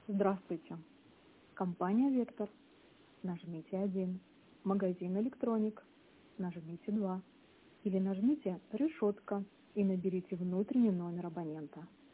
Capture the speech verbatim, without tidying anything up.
Здравствуйте. Компания «Вектор». Нажмите один. Магазин «Электроник». Нажмите два. Или нажмите «Решетка» и наберите внутренний номер абонента.